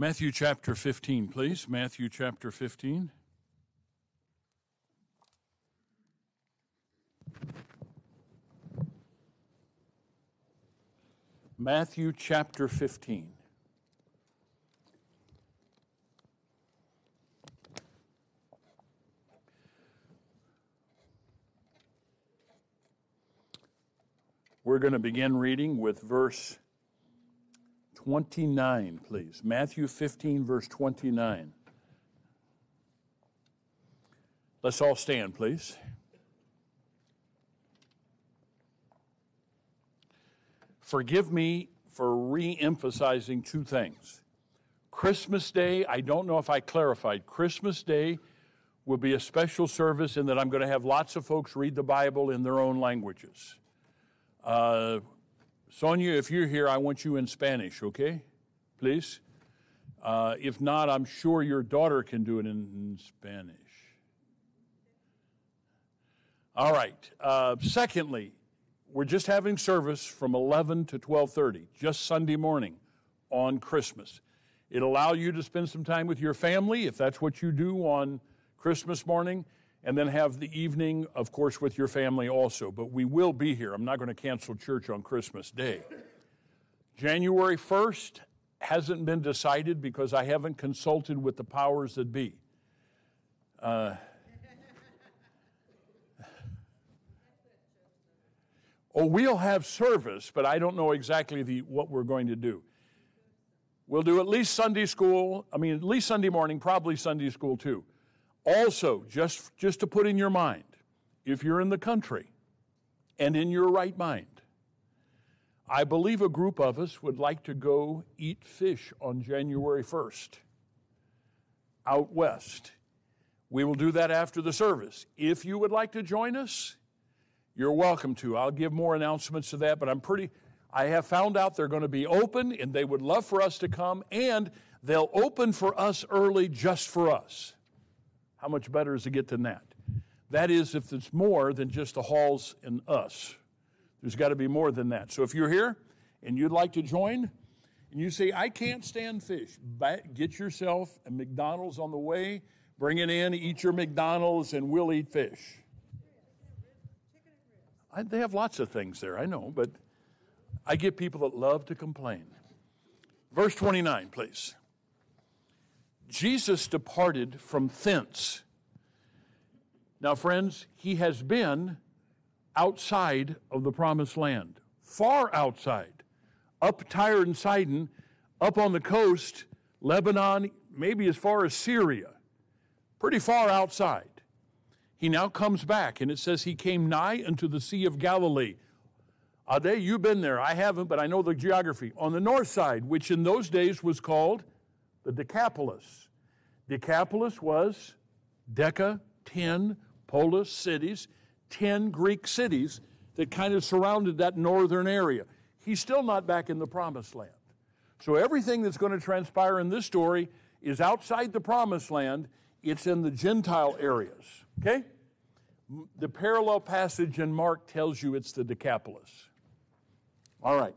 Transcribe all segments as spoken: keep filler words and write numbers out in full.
Matthew chapter fifteen, please. Matthew chapter fifteen. Matthew chapter fifteen. We're going to begin reading with verse twenty-nine, please. Matthew fifteen, verse twenty-nine. Let's all stand, please. Forgive me for re-emphasizing two things. Christmas Day, I don't know if I clarified. Christmas Day will be a special service in that I'm going to have lots of folks read the Bible in their own languages. Uh, Sonia, if you're here, I want you in Spanish, okay? Please. Uh, if not, I'm sure your daughter can do it in, in Spanish. All right. Uh, secondly, we're just having service from eleven to twelve thirty, just Sunday morning on Christmas. It'll allow you to spend some time with your family, if that's what you do on Christmas morning, and then have the evening, of course, with your family also. But we will be here. I'm not going to cancel church on Christmas Day. January first hasn't been decided because I haven't consulted with the powers that be. Uh, oh, we'll have service, but I don't know exactly the, what we're going to do. We'll do at least Sunday school. I mean, at least Sunday morning, probably Sunday school too. Also, just, just to put in your mind, if you're in the country and in your right mind, I believe a group of us would like to go eat fish on January first out west. We will do that after the service. If you would like to join us, you're welcome to. I'll give more announcements of that, but I'm pretty, I have found out they're going to be open and they would love for us to come, and they'll open for us early just for us. How much better is to get than that? That is, if it's more than just the halls and us. There's got to be more than that. So if you're here and you'd like to join, and you say, I can't stand fish, get yourself a McDonald's on the way, bring it in, eat your McDonald's, and we'll eat fish. I, they have lots of things there, I know, but I get people that love to complain. Verse twenty-nine, please. Jesus departed from thence. Now, friends, he has been outside of the promised land, far outside, up Tyre and Sidon, up on the coast, Lebanon, maybe as far as Syria, pretty far outside. He now comes back, and it says he came nigh unto the Sea of Galilee. Ade, you've been there. I haven't, but I know the geography. On the north side, which in those days was called the Decapolis. Decapolis was Deca, ten, polis, cities, ten Greek cities that kind of surrounded that northern area. He's still not back in the promised land. So everything that's going to transpire in this story is outside the promised land. It's in the Gentile areas, okay? The parallel passage in Mark tells you it's the Decapolis. All right.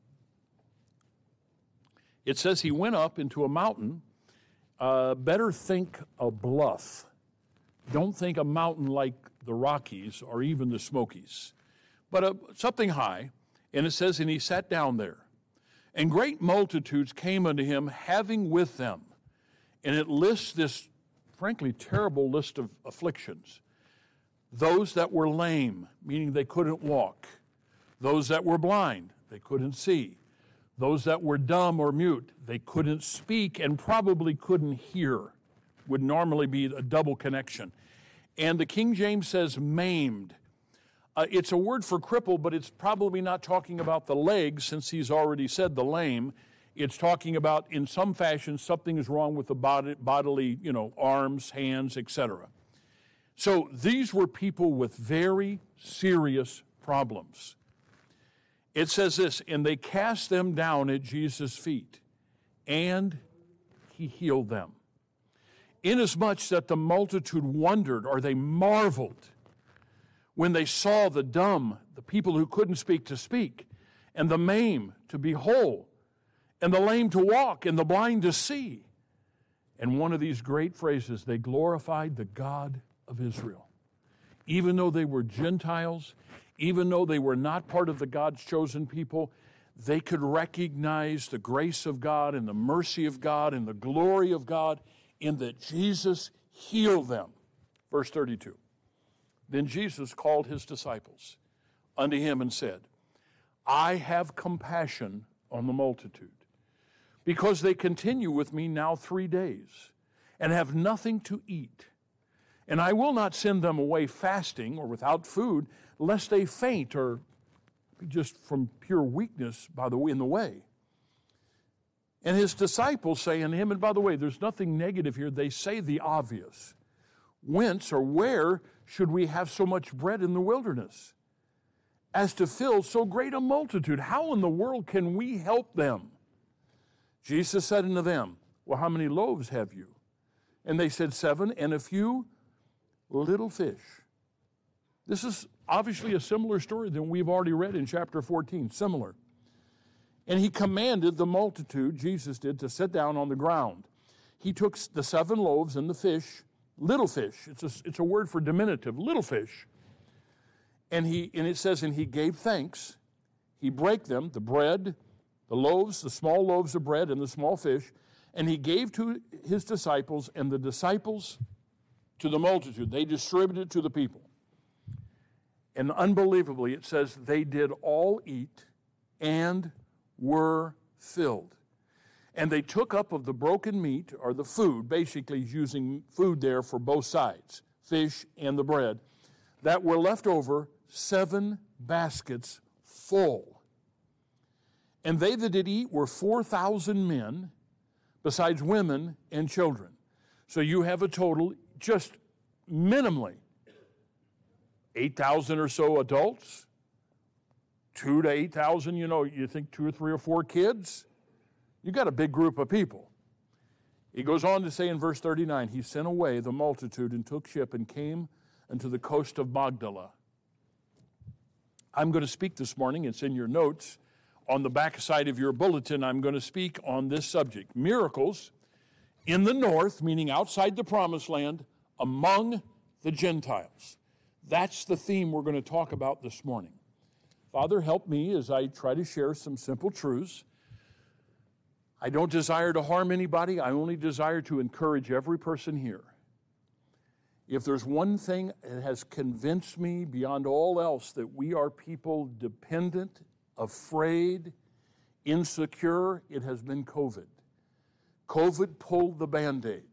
It says he went up into a mountain. Uh, better think a bluff. Don't think a mountain like the Rockies or even the Smokies, but a, something high. And it says, and he sat down there. And great multitudes came unto him, having with them. And it lists this, frankly, terrible list of afflictions. Those that were lame, meaning they couldn't walk. Those that were blind, they couldn't see. Those that were dumb or mute, they couldn't speak and probably couldn't hear. Would normally be a double connection. And the King James says maimed. Uh, it's a word for cripple, but it's probably not talking about the legs, since he's already said the lame. It's talking about, in some fashion, something is wrong with the body, bodily, you know, arms, hands, et cetera. So these were people with very serious problems. It says this, and they cast them down at Jesus' feet, and he healed them. Inasmuch that the multitude wondered, or they marveled, when they saw the dumb, the people who couldn't speak, to speak, and the maimed to be whole, and the lame to walk, and the blind to see. And one of these great phrases, they glorified the God of Israel. Even though they were Gentiles, even though they were not part of the God's chosen people, they could recognize the grace of God and the mercy of God and the glory of God in that Jesus healed them. Verse thirty-two. Then Jesus called his disciples unto him and said, I have compassion on the multitude, because they continue with me now three days and have nothing to eat. And I will not send them away fasting or without food, lest they faint or be just from pure weakness by the way in the way. And his disciples say unto him, and by the way, there's nothing negative here, they say the obvious. Whence or where should we have so much bread in the wilderness as to fill so great a multitude? How in the world can we help them? Jesus said unto them, well, how many loaves have you? And they said, seven, and a few little fish. This is obviously a similar story than we've already read in chapter fourteen, similar. And he commanded the multitude, Jesus did, to sit down on the ground. He took the seven loaves and the fish, little fish, it's a, it's a word for diminutive, little fish. And he and it says, and he gave thanks. He brake them, the bread, the loaves, the small loaves of bread and the small fish, and he gave to his disciples, and the disciples to the multitude. They distributed to the people. And unbelievably, it says they did all eat and were filled. And they took up of the broken meat, or the food, basically using food there for both sides, fish and the bread, that were left over, seven baskets full. And they that did eat were four thousand men, besides women and children. So you have a total, just minimally, eight thousand or so adults, two to eight thousand, you know, you think two or three or four kids. You got a big group of people. He goes on to say in verse thirty-nine, he sent away the multitude and took ship and came unto the coast of Magdala. I'm going to speak this morning, it's in your notes. On the back side of your bulletin, I'm going to speak on this subject. Miracles in the north, meaning outside the promised land, among the Gentiles. That's the theme we're going to talk about this morning. Father, help me as I try to share some simple truths. I don't desire to harm anybody. I only desire to encourage every person here. If there's one thing that has convinced me beyond all else that we are people dependent, afraid, insecure, it has been COVID. COVID pulled the Band-Aid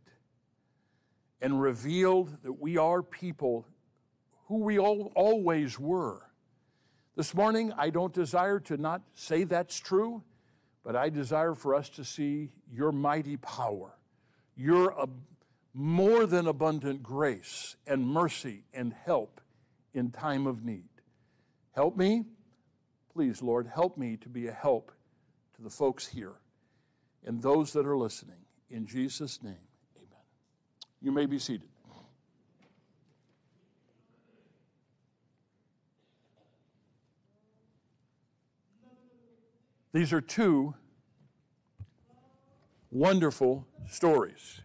and revealed that we are people who we all, always were. This morning, I don't desire to not say that's true, but I desire for us to see your mighty power, your ab- more than abundant grace and mercy and help in time of need. Help me. Please, Lord, help me to be a help to the folks here and those that are listening. In Jesus' name, amen. You may be seated. These are two wonderful stories.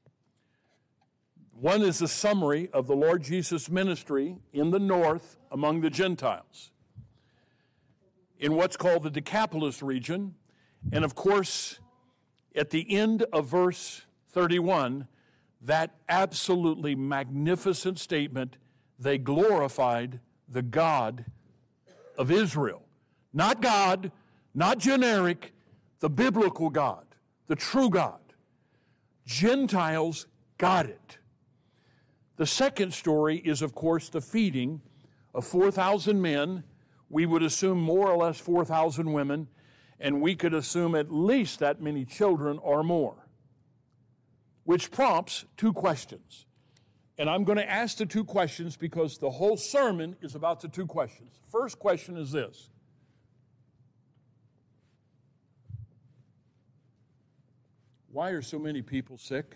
One is a summary of the Lord Jesus' ministry in the north among the Gentiles, in what's called the Decapolis region. And of course, at the end of verse thirty-one, that absolutely magnificent statement, they glorified the God of Israel. Not God, not generic, the biblical God, the true God. Gentiles got it. The second story is, of course, the feeding of four thousand men. We would assume more or less four thousand women, and we could assume at least that many children or more, which prompts two questions. And I'm going to ask the two questions because the whole sermon is about the two questions. First question is this. Why are so many people sick?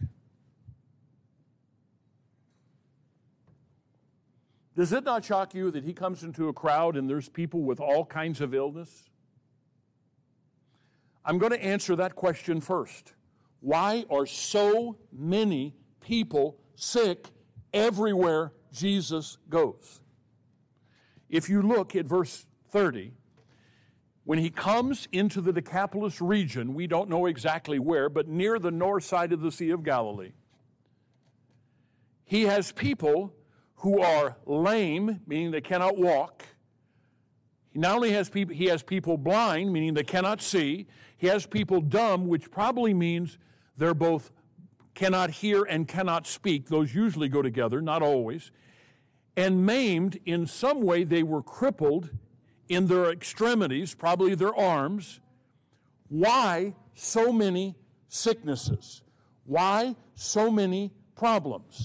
Does it not shock you that he comes into a crowd and there's people with all kinds of illness? I'm going to answer that question first. Why are so many people sick everywhere Jesus goes? If you look at verse thirty, when he comes into the Decapolis region, we don't know exactly where, but near the north side of the Sea of Galilee, he has people who are lame, meaning they cannot walk. He not only has people, he has people blind, meaning they cannot see. He has people dumb, which probably means they're both cannot hear and cannot speak. Those usually go together, not always. And maimed, in some way they were crippled in their extremities, probably their arms. Why so many sicknesses? Why so many problems?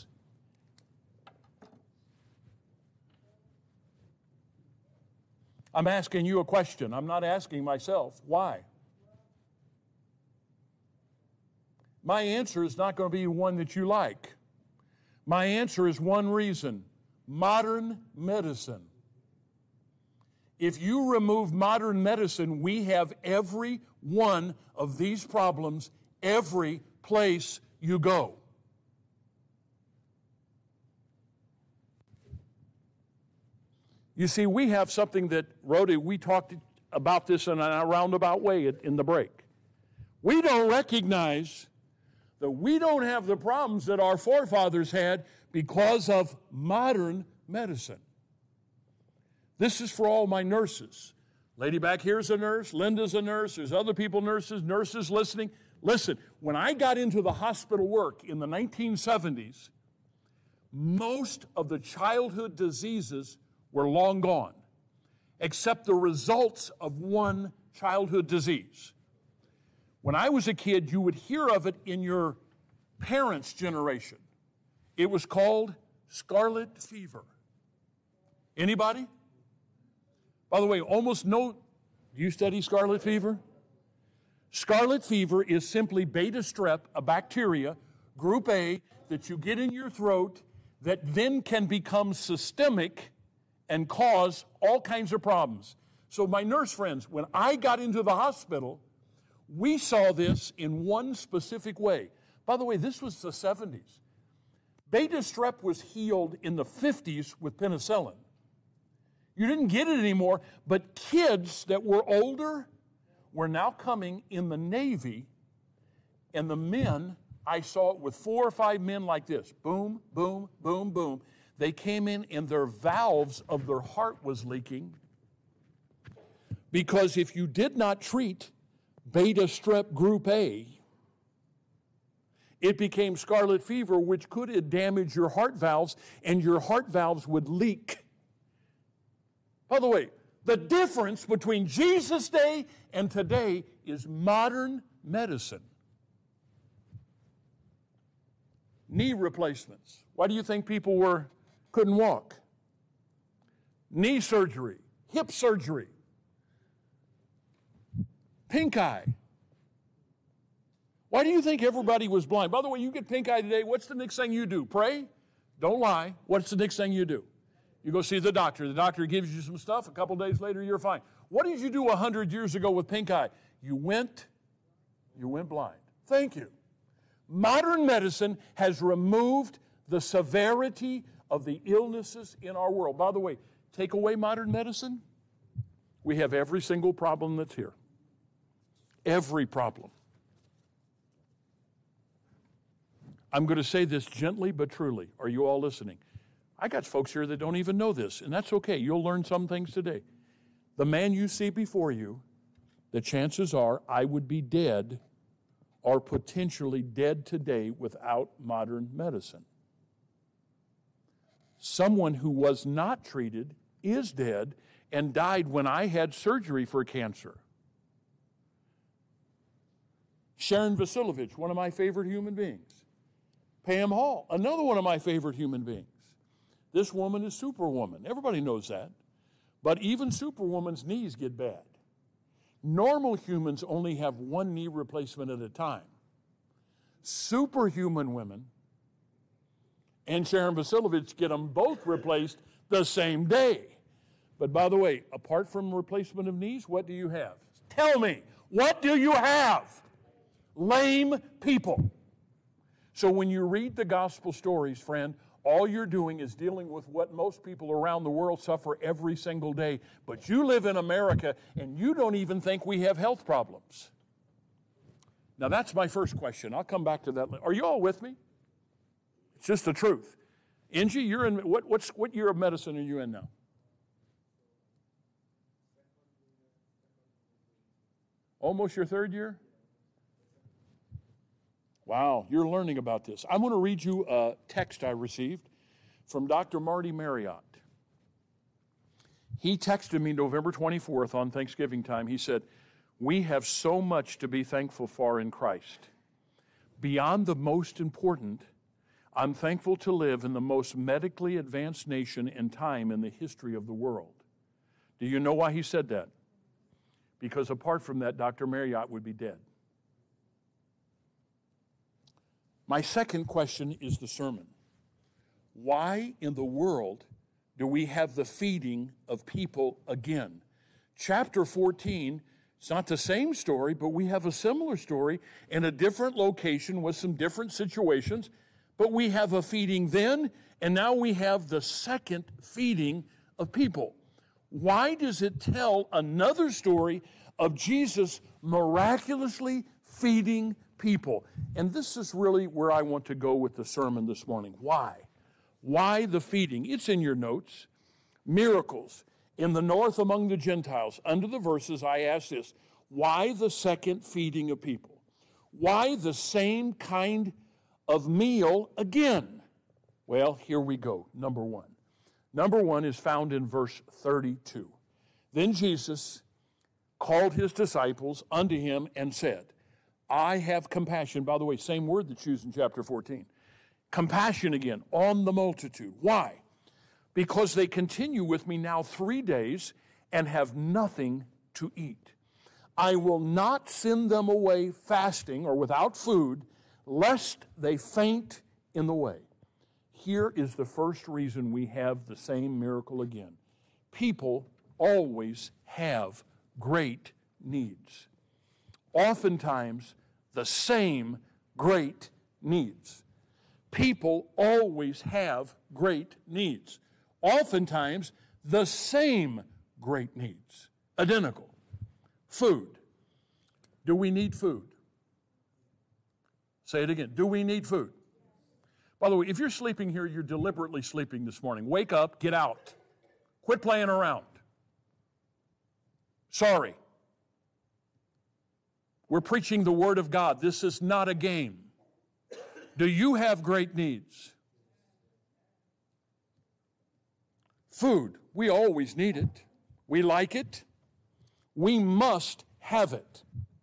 I'm asking you a question. I'm not asking myself. Why? My answer is not going to be one that you like. My answer is one reason: modern medicine. If you remove modern medicine, we have every one of these problems every place you go. You see, we have something that, Rhoda, we talked about this in a roundabout way in the break. We don't recognize that we don't have the problems that our forefathers had because of modern medicine. This is for all my nurses. Lady back here is a nurse. Linda's a nurse. There's other people nurses, nurses listening. Listen, when I got into the hospital work in the nineteen seventies, most of the childhood diseases were long gone, except the results of one childhood disease. When I was a kid, you would hear of it in your parents' generation. It was called scarlet fever. Anybody? By the way, almost no, do you study scarlet fever? Scarlet fever is simply beta strep, a bacteria, group A, that you get in your throat that then can become systemic and cause all kinds of problems. So my nurse friends, when I got into the hospital, we saw this in one specific way. By the way, this was the seventies. Beta strep was healed in the fifties with penicillin. You didn't get it anymore, but kids that were older were now coming in the Navy, and the men, I saw it with four or five men like this. Boom, boom, boom, boom. They came in and their valves of their heart was leaking, because if you did not treat beta strep group A, it became scarlet fever, which could damage your heart valves, and your heart valves would leak. By the way, the difference between Jesus' day and today is modern medicine. Knee replacements. Why do you think people were couldn't walk? Knee surgery, hip surgery, pink eye. Why do you think everybody was blind? By the way, you get pink eye today, what's the next thing you do? Pray? Don't lie. What's the next thing you do? You go see the doctor. The doctor gives you some stuff. A couple days later, you're fine. What did you do one hundred years ago with pink eye? You went, you went blind. Thank you. Modern medicine has removed the severity of the illnesses in our world. By the way, take away modern medicine, we have every single problem that's here. Every problem. I'm going to say this gently but truly. Are you all listening? I got folks here that don't even know this, and that's okay. You'll learn some things today. The man you see before you, the chances are I would be dead or potentially dead today without modern medicine. Someone who was not treated is dead and died when I had surgery for cancer. Sharon Vasilovich, one of my favorite human beings. Pam Hall, another one of my favorite human beings. This woman is Superwoman. Everybody knows that. But even Superwoman's knees get bad. Normal humans only have one knee replacement at a time. Superhuman women and Sharon Vasilovich get them both replaced the same day. But by the way, apart from replacement of knees, what do you have? Tell me, What do you have? Lame people. So when you read the gospel stories, friend, all you're doing is dealing with what most people around the world suffer every single day. But you live in America, and you don't even think we have health problems. Now, that's my first question. I'll come back to that. Are you all with me? It's just the truth. Angie, you're in, what, what's, what year of medicine are you in now? Almost your third year? Wow, you're learning about this. I want to read you a text I received from Doctor Marty Marriott. He texted me November twenty-fourth on Thanksgiving time. He said, "We have so much to be thankful for in Christ. Beyond the most important, I'm thankful to live in the most medically advanced nation and time in the history of the world." Do you know why he said that? Because apart from that, Doctor Marriott would be dead. My second question is the sermon. Why in the world do we have the feeding of people again? Chapter fourteen, it's not the same story, but we have a similar story in a different location with some different situations. But we have a feeding then, and now we have the second feeding of people. Why does it tell another story of Jesus miraculously feeding people? And this is really where I want to go with the sermon this morning. Why? Why the feeding? It's in your notes. Miracles in the north among the Gentiles. Under the verses, I ask this: why the second feeding of people? Why the same kind of meal again? Well, here we go. Number one. Number one is found in verse thirty-two. Then Jesus called his disciples unto him and said, I have compassion. By the way, same word that's used in chapter fourteen. Compassion again on the multitude. Why? Because they continue with me now three days and have nothing to eat. I will not send them away fasting or without food, lest they faint in the way. Here is the first reason we have the same miracle again. People always have great needs. Oftentimes, the same great needs. People always have great needs. Oftentimes, the same great needs. Identical. Food. Do we need food? Say it again. Do we need food? By the way, if you're sleeping here, you're deliberately sleeping this morning. Wake up, get out. Quit playing around. Sorry. We're preaching the Word of God. This is not a game. Do you have great needs? Food. We always need it. We like it. We must have it.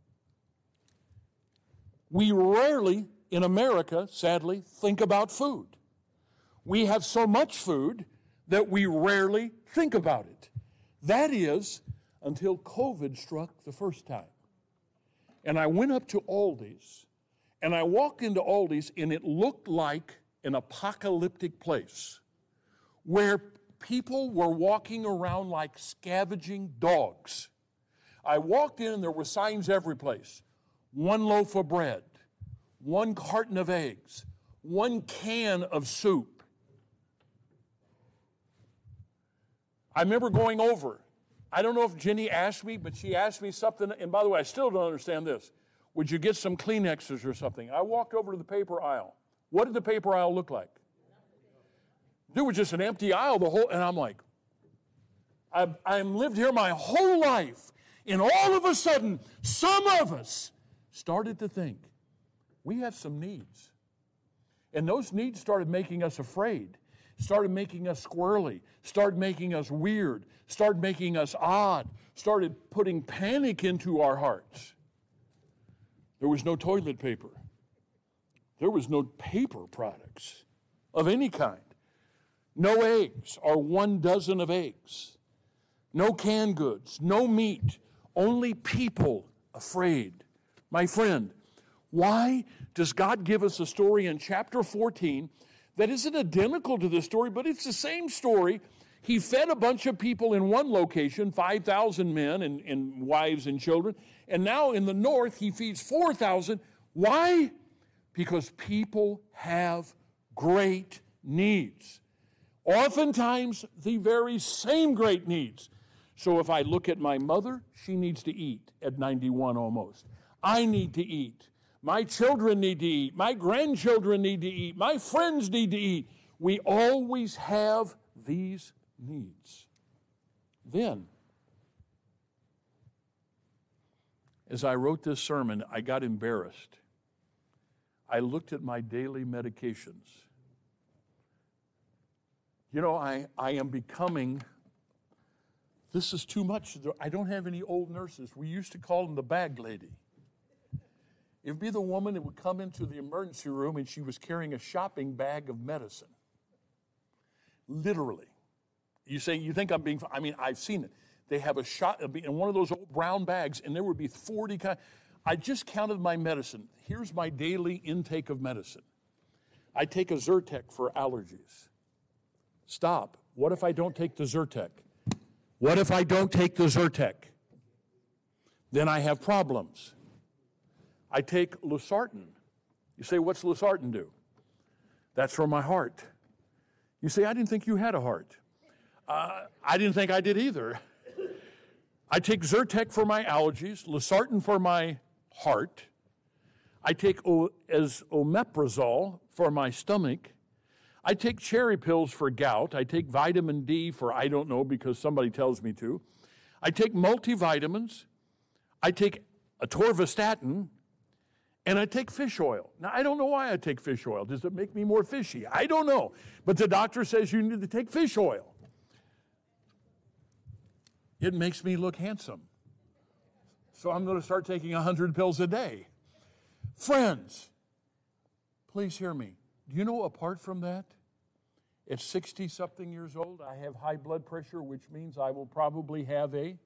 We rarely, in America, sadly, think about food. We have so much food that we rarely think about it. That is, until COVID struck the first time. And I went up to Aldi's, and I walked into Aldi's, and it looked like an apocalyptic place where people were walking around like scavenging dogs. I walked in, and there were signs every place. One loaf of bread, one carton of eggs, one can of soup. I remember going over. I don't know if Jenny asked me, but she asked me something, and by the way, I still don't understand this. Would you get some Kleenexes or something? I walked over to the paper aisle. What did the paper aisle look like? There was just an empty aisle, the whole, and I'm like, I've, I've lived here my whole life, and all of a sudden, some of us started to think, we have some needs. And those needs started making us afraid, started making us squirrely, started making us weird, started making us odd, started putting panic into our hearts. There was no toilet paper. There was no paper products of any kind. No eggs or one dozen of eggs. No canned goods, no meat, only people afraid. My friend, why does God give us a story in chapter fourteen that isn't identical to this story, but it's the same story He fed a bunch of people in one location, five thousand men and, and wives and children. And now in the north, he feeds four thousand. Why? Because people have great needs. Oftentimes, the very same great needs. So if I look at my mother, she needs to eat at ninety-one almost. I need to eat. My children need to eat. My grandchildren need to eat. My friends need to eat. We always have these needs. Then, as I wrote this sermon, I got embarrassed. I looked at my daily medications. You know, I, I am becoming, this is too much. I don't have any old nurses. We used to call them the bag lady. It would be the woman that would come into the emergency room and she was carrying a shopping bag of medicine. Literally. You say, you think I'm being, I mean, I've seen it. They have a shot in one of those old brown bags, and there would be forty kinds. I just counted my medicine. Here's my daily intake of medicine. I take a Zyrtec for allergies. Stop. What if I don't take the Zyrtec? What if I don't take the Zyrtec? Then I have problems. I take Losartan. You say, what's Losartan do? That's for my heart. You say, I didn't think you had a heart. Uh, I didn't think I did either. I take Zyrtec for my allergies, Losartan for my heart. I take o- as omeprazole for my stomach. I take cherry pills for gout. I take vitamin D for I don't know because somebody tells me to. I take multivitamins. I take atorvastatin. And I take fish oil. Now, I don't know why I take fish oil. Does it make me more fishy? I don't know. But the doctor says you need to take fish oil. It makes me look handsome. So I'm going to start taking one hundred pills a day. Friends, please hear me. Do you know, apart from that, at sixty-something years old, I have high blood pressure, which means I will probably have a,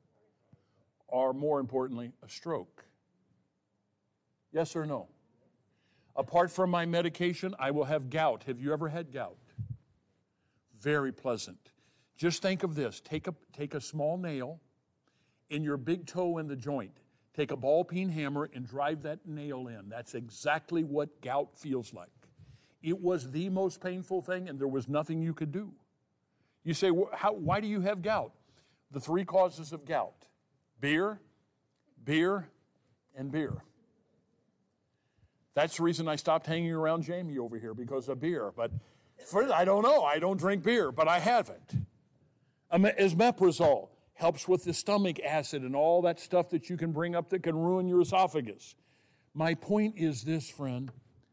or more importantly, a stroke. Yes or no? Apart from my medication, I will have gout. Have you ever had gout? Very pleasant. Just think of this. Take a, take a small nail in your big toe in the joint. Take a ball-peen hammer and drive that nail in. That's exactly what gout feels like. It was the most painful thing, and there was nothing you could do. You say, how, why do you have gout? The three causes of gout: beer, beer, and beer. That's the reason I stopped hanging around Jamie over here, because of beer. But for, I don't know. I don't drink beer, but I have it. Esmeprazole helps with the stomach acid and all that stuff that you can bring up that can ruin your esophagus. My point is this, friend.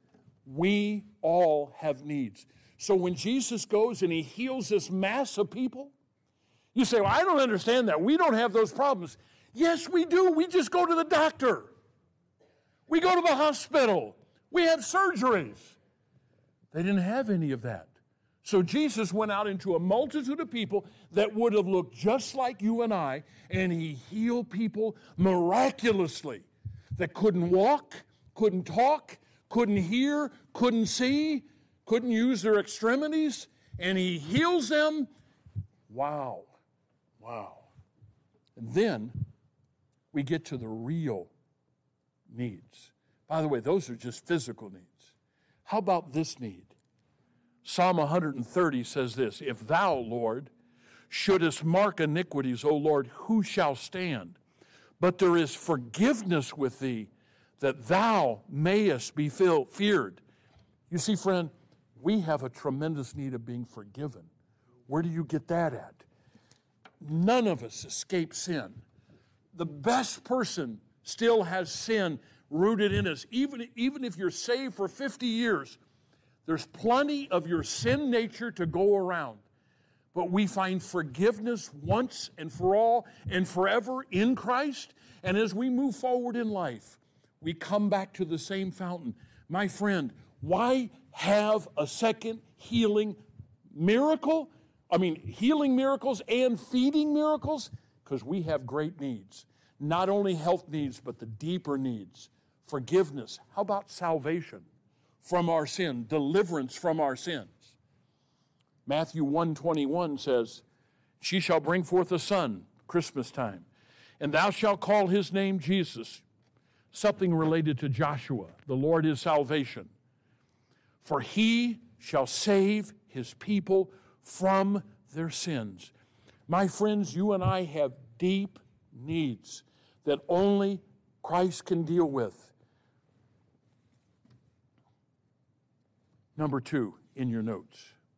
We all have needs. So when Jesus goes and he heals this mass of people, you say, well, I don't understand that. We don't have those problems. Yes, we do. We just go to the doctor. We go to the hospital. We have surgeries. They didn't have any of that. So Jesus went out into a multitude of people that would have looked just like you and I, and he healed people miraculously that couldn't walk, couldn't talk, couldn't hear, couldn't see, couldn't use their extremities, and he heals them. Wow. Wow. And then we get to the real needs. By the way, those are just physical needs. How about this need? Psalm one thirty says this: If thou, Lord, shouldest mark iniquities, O Lord, who shall stand? But there is forgiveness with thee, that thou mayest be feared. You see, friend, we have a tremendous need of being forgiven. Where do you get that at? None of us escape sin. The best person still has sin rooted in us. Even, even if you're saved for fifty years, there's plenty of your sin nature to go around. But we find forgiveness once and for all and forever in Christ. And as we move forward in life, we come back to the same fountain. My friend, why have a second healing miracle? I mean, healing miracles and feeding miracles? Because we have great needs. Not only health needs, but the deeper needs. Forgiveness. How about salvation from our sin? Deliverance from our sins. Matthew one twenty-one says, she shall bring forth a son, Christmas time, and thou shalt call his name Jesus, something related to Joshua. The Lord is salvation. For he shall save his people from their sins. My friends, you and I have deep needs that only Christ can deal with. Number two in your notes.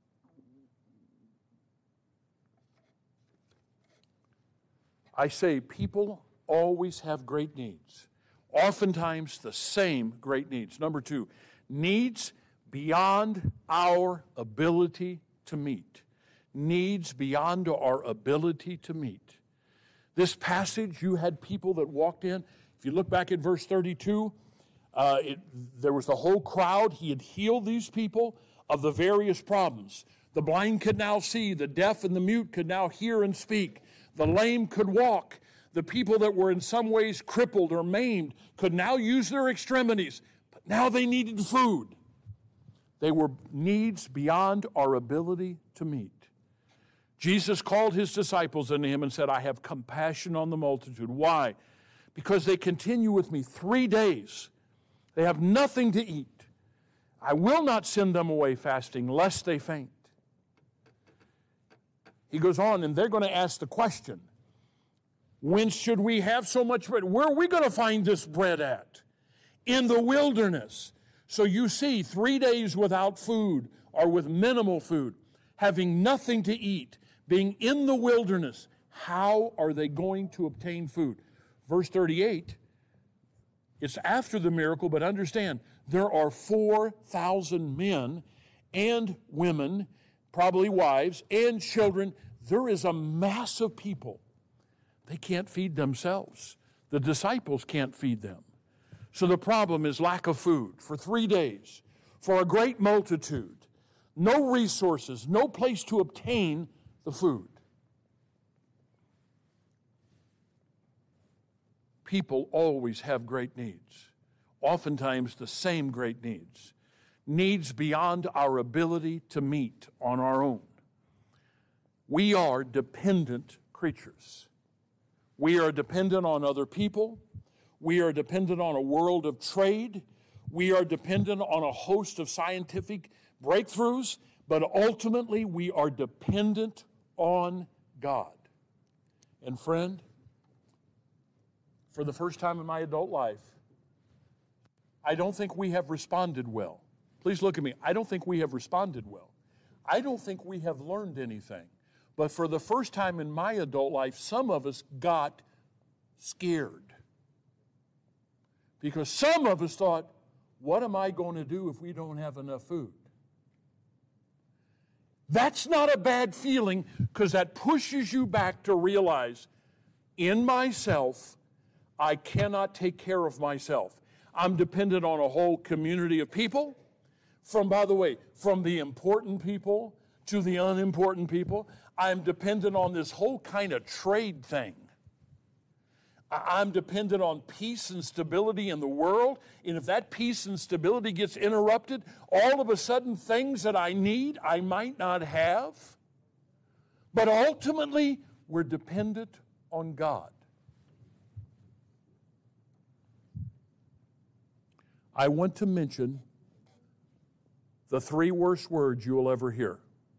I say people always have great needs. Oftentimes the same great needs. Number two, needs beyond our ability to meet. Needs beyond our ability to meet. This passage, you had people that walked in. If you look back at verse thirty-two, uh, it, there was the whole crowd. He had healed these people of the various problems. The blind could now see. The deaf and the mute could now hear and speak. The lame could walk. The people that were in some ways crippled or maimed could now use their extremities. But now they needed food. They were needs beyond our ability to meet. Jesus called his disciples unto him and said, I have compassion on the multitude. Why? Because they continue with me three days. They have nothing to eat. I will not send them away fasting, lest they faint. He goes on, and they're going to ask the question, when should we have so much bread? Where are we going to find this bread at? In the wilderness. So you see, three days without food or with minimal food, having nothing to eat, being in the wilderness, how are they going to obtain food? Verse thirty-eight, it's after the miracle, but understand, there are four thousand men and women, probably wives and children. There is a mass of people. They can't feed themselves. The disciples can't feed them. So the problem is lack of food for three days, for a great multitude. No resources, no place to obtain the food. People always have great needs, oftentimes the same great needs, needs beyond our ability to meet on our own. We are dependent creatures. We are dependent on other people. We are dependent on a world of trade. We are dependent on a host of scientific breakthroughs, but ultimately we are dependent on God. And friend, for the first time in my adult life, I don't think we have responded well. Please look at me. I don't think we have responded well. I don't think we have learned anything. But for the first time in my adult life, some of us got scared. Because some of us thought, what am I going to do if we don't have enough food? That's not a bad feeling, because that pushes you back to realize, in myself, I cannot take care of myself. I'm dependent on a whole community of people, from, by the way, from the important people to the unimportant people. I'm dependent on this whole kind of trade thing. I'm dependent on peace and stability in the world, and if that peace and stability gets interrupted, all of a sudden things that I need I might not have. But ultimately, we're dependent on God. I want to mention the three worst words you will ever hear.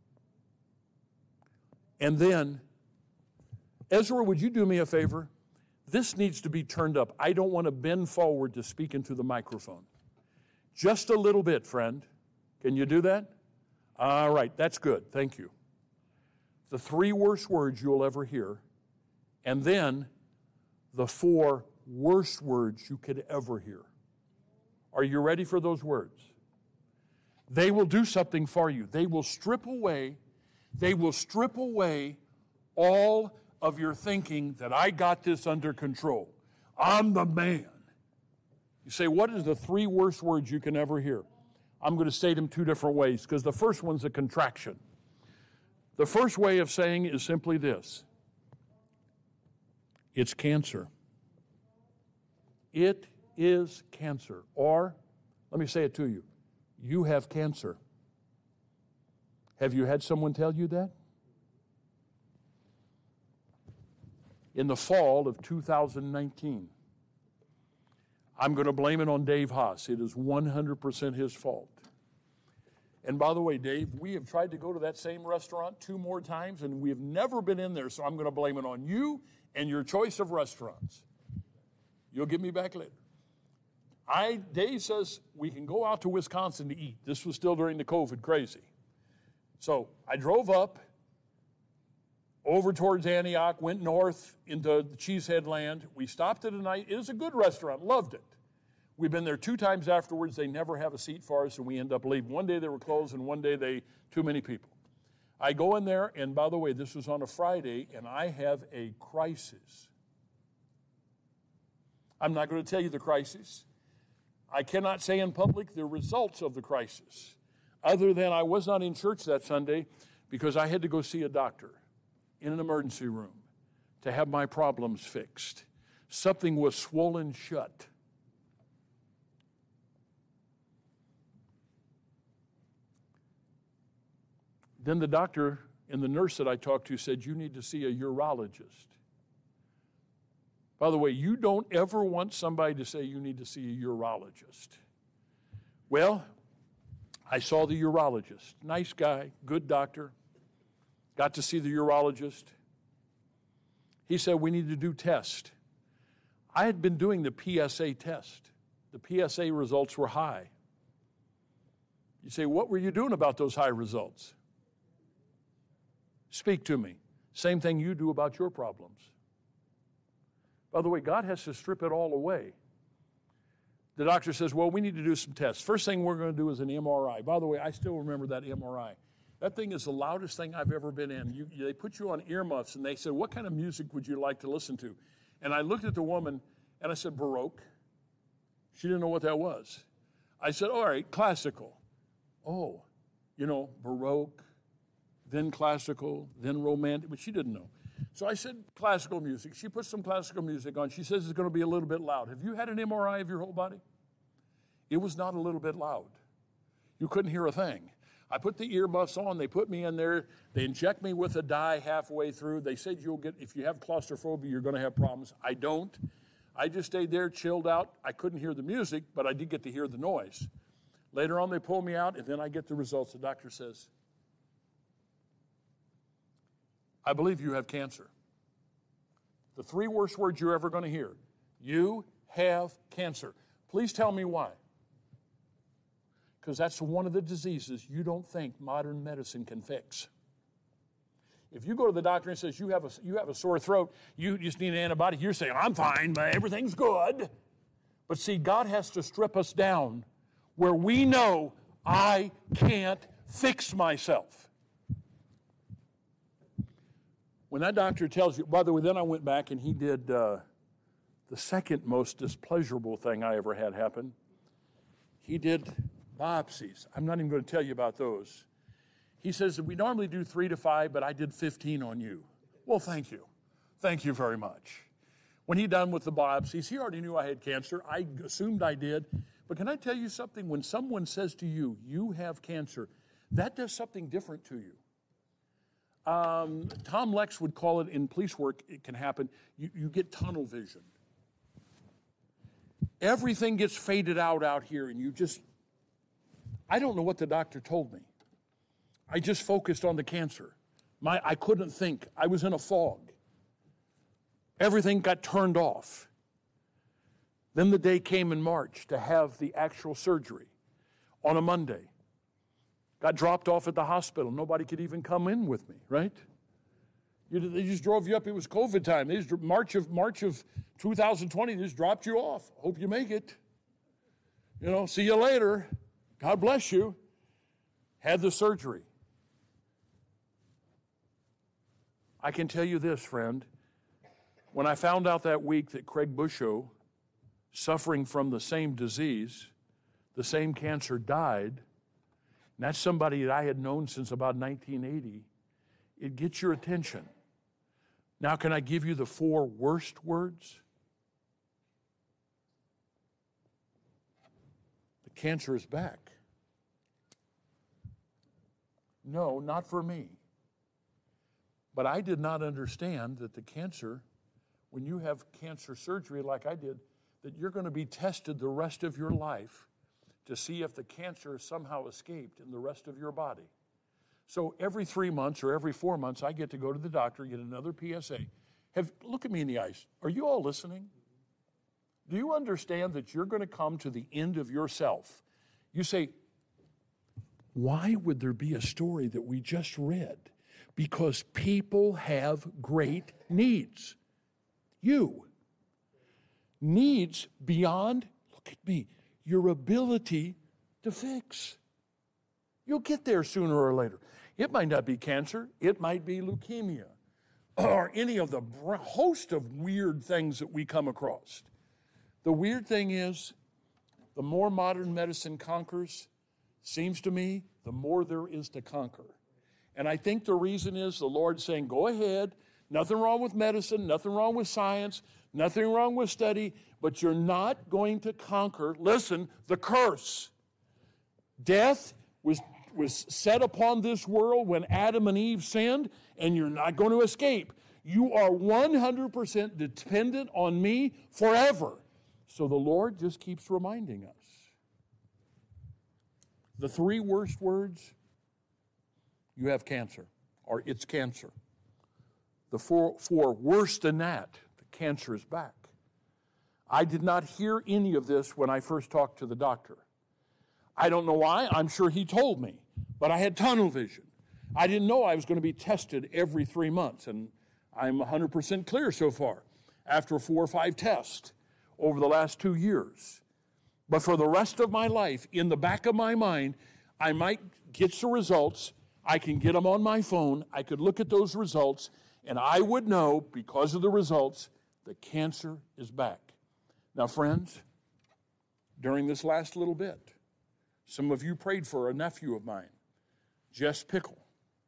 And then, Ezra, would you do me a favor? This needs to be turned up. I don't want to bend forward to speak into the microphone. Just a little bit, friend. Can you do that? All right, that's good. Thank you. The three worst words you'll ever hear, and then the four worst words you could ever hear. Are you ready for those words? They will do something for you. They will strip away, they will strip away all of your thinking that I got this under control. I'm the man. You say, what is the three worst words you can ever hear? I'm going to state them two different ways, because the first one's a contraction. The first way of saying is simply this. It's cancer. It is cancer. Or, let me say it to you, you have cancer. Have you had someone tell you that? In the fall of two thousand nineteen, I'm going to blame it on Dave Haas. It is one hundred percent his fault. And by the way, Dave, we have tried to go to that same restaurant two more times, and we have never been in there, so I'm going to blame it on you and your choice of restaurants. You'll get me back later. I, Dave says we can go out to Wisconsin to eat. This was still during the COVID crazy. So I drove up over towards Antioch, went north into the Cheesehead land. We stopped at a night. It was a good restaurant, loved it. We've been there two times afterwards. They never have a seat for us, and we end up leaving. One day they were closed, and one day they, too many people. I go in there, and by the way, this was on a Friday, and I have a crisis. I'm not going to tell you the crisis. I cannot say in public the results of the crisis, other than I was not in church that Sunday because I had to go see a doctor in an emergency room to have my problems fixed. Something was swollen shut. Then the doctor and the nurse that I talked to said, you need to see a urologist. By the way, you don't ever want somebody to say you need to see a urologist. Well, I saw the urologist. Nice guy, good doctor. Got to see the urologist. He said, we need to do tests. I had been doing the P S A test. The P S A results were high. You say, what were you doing about those high results? Speak to me. Same thing you do about your problems. By the way, God has to strip it all away. The doctor says, well, we need to do some tests. First thing we're going to do is an M R I. By the way, I still remember that M R I. That thing is the loudest thing I've ever been in. You, they put you on earmuffs, and they said, what kind of music would you like to listen to? And I looked at the woman, and I said, Baroque. She didn't know what that was. I said, all right, classical. Oh, you know, Baroque, then classical, then romantic, but she didn't know. So I said classical music. She put some classical music on. She says it's going to be a little bit loud. Have you had an M R I of your whole body? It was not a little bit loud. You couldn't hear a thing. I put the earmuffs on. They put me in there. They inject me with a dye halfway through. They said you'll get, if you have claustrophobia, you're going to have problems. I don't. I just stayed there, chilled out. I couldn't hear the music, but I did get to hear the noise. Later on, they pull me out, and then I get the results. The doctor says, I believe you have cancer. The three worst words you're ever going to hear. You have cancer. Please tell me why. Because that's one of the diseases you don't think modern medicine can fix. If you go to the doctor and says you have a, you have a sore throat, you just need an antibiotic, you're saying, I'm fine, but everything's good. But see, God has to strip us down where we know I can't fix myself. When that doctor tells you, by the way, then I went back and he did uh, the second most displeasurable thing I ever had happen. He did biopsies. I'm not even going to tell you about those. He says that we normally do three to five, but I did fifteen on you. Well, thank you. Thank you very much. When he done with the biopsies, he already knew I had cancer. I assumed I did. But can I tell you something? When someone says to you, you have cancer, that does something different to you. Um, Tom Lex would call it, in police work, it can happen, you, you get tunnel vision. Everything gets faded out out here, and you just, I don't know what the doctor told me. I just focused on the cancer. My, I couldn't think. I was in a fog. Everything got turned off. Then the day came in March to have the actual surgery on a Monday. Got dropped off at the hospital. Nobody could even come in with me, right? You, they just drove you up. It was COVID time. They just, March of March of two thousand twenty, they just dropped you off. Hope you make it. You know, see you later. God bless you. Had the surgery. I can tell you this, friend. When I found out that week that Craig Busho, suffering from the same disease, the same cancer, died, and that's somebody that I had known since about nineteen eighty, it gets your attention. Now, can I give you the four worst words? The cancer is back. No, not for me. But I did not understand that the cancer, when you have cancer surgery like I did, that you're going to be tested the rest of your life to see if the cancer somehow escaped in the rest of your body. So every three months or every four months, I get to go to the doctor, get another P S A. Have, look at me in the eyes. Are you all listening? Do you understand that you're going to come to the end of yourself? You say, why would there be a story that we just read? Because people have great needs. You. Needs beyond, look at me, your ability to fix. You'll get there sooner or later. It might not be cancer. It might be leukemia or any of the host of weird things that we come across. The weird thing is, the more modern medicine conquers, seems to me, the more there is to conquer. And I think the reason is the Lord saying, go ahead, nothing wrong with medicine, nothing wrong with science, nothing wrong with study, but you're not going to conquer, listen, the curse. Death was, was set upon this world when Adam and Eve sinned, and you're not going to escape. You are one hundred percent dependent on me forever. So the Lord just keeps reminding us. The three worst words, you have cancer, or it's cancer. The four, four worse than that, the cancer is back. I did not hear any of this when I first talked to the doctor. I don't know why. I'm sure he told me, but I had tunnel vision. I didn't know I was going to be tested every three months, and I'm one hundred percent clear so far after four or five tests over the last two years. But for the rest of my life, in the back of my mind, I might get some results. I can get them on my phone. I could look at those results, and I would know, because of the results, the cancer is back. Now, friends, during this last little bit, some of you prayed for a nephew of mine, Jess Pickle.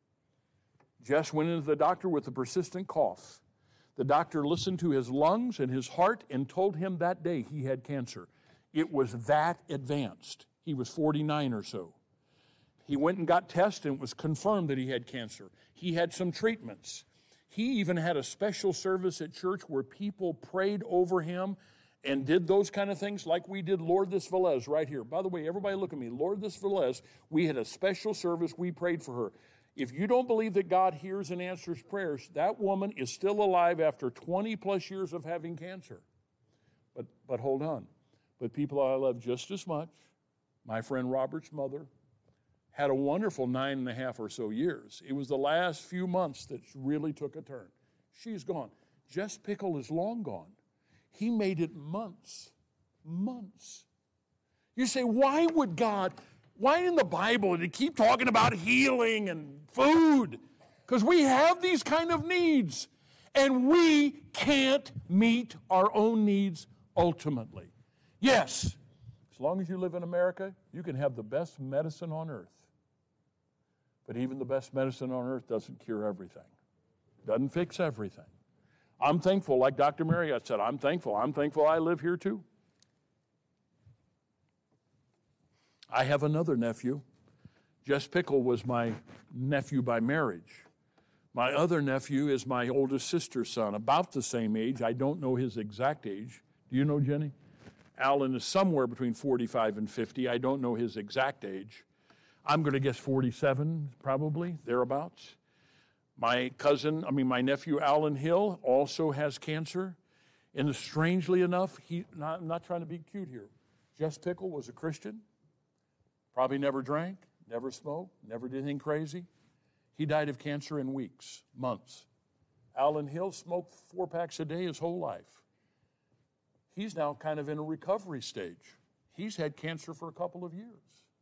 Jess went into the doctor with a persistent cough. The doctor listened to his lungs and his heart and told him that day he had cancer. It was that advanced. He was forty-nine or so. He went and got tested, and it was confirmed that he had cancer. He had some treatments. He even had a special service at church where people prayed over him and did those kind of things like we did Lourdes Velez right here. By the way, everybody look at me. Lourdes Velez, we had a special service. We prayed for her. If you don't believe that God hears and answers prayers, that woman is still alive after twenty plus years of having cancer. But, but hold on. But people I love just as much, my friend Robert's mother, had a wonderful nine and a half or so years. It was the last few months that really took a turn. She's gone. Jess Pickle is long gone. He made it months, months. You say, why would God, why in the Bible did he keep talking about healing and food? Because we have these kind of needs, and we can't meet our own needs ultimately. Yes, as long as you live in America, you can have the best medicine on earth. But even the best medicine on earth doesn't cure everything, doesn't fix everything. I'm thankful, like Doctor Marriott said, I'm thankful. I'm thankful I live here too. I have another nephew. Jess Pickle was my nephew by marriage. My other nephew is my oldest sister's son, about the same age. I don't know his exact age. Do you know, Jenny? Alan is somewhere between forty-five and fifty. I don't know his exact age. I'm going to guess forty-seven, probably, thereabouts. My cousin, I mean, my nephew, Alan Hill, also has cancer. And strangely enough, he, not, I'm not trying to be cute here. Jess Pickle was a Christian, probably never drank, never smoked, never did anything crazy. He died of cancer in weeks, months. Alan Hill smoked four packs a day his whole life. He's now kind of in a recovery stage. He's had cancer for a couple of years.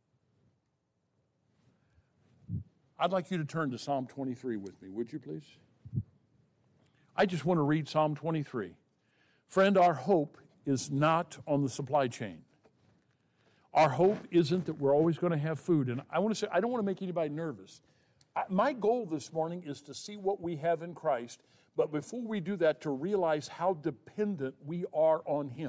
I'd like you to turn to Psalm twenty-three with me, would you please? I just want to read Psalm twenty-three. Friend, our hope is not on the supply chain. Our hope isn't that we're always going to have food. And I want to say, I don't want to make anybody nervous. I, my goal this morning is to see what we have in Christ, but before we do that, to realize how dependent we are on Him.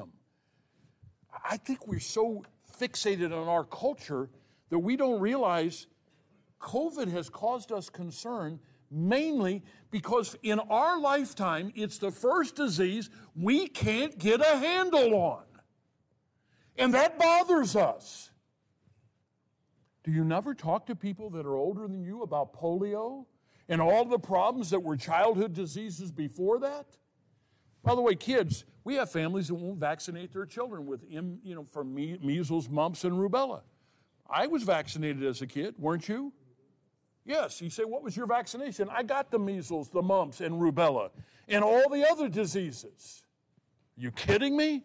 I think we're so fixated on our culture that we don't realize COVID has caused us concern mainly because in our lifetime, it's the first disease we can't get a handle on. And that bothers us. Do you never talk to people that are older than you about polio and all the problems that were childhood diseases before that? By the way, kids, we have families that won't vaccinate their children with, you know, for me, measles, mumps, and rubella. I was vaccinated as a kid, weren't you? Yes. You say, what was your vaccination? I got the measles, the mumps, and rubella, and all the other diseases. Are you kidding me?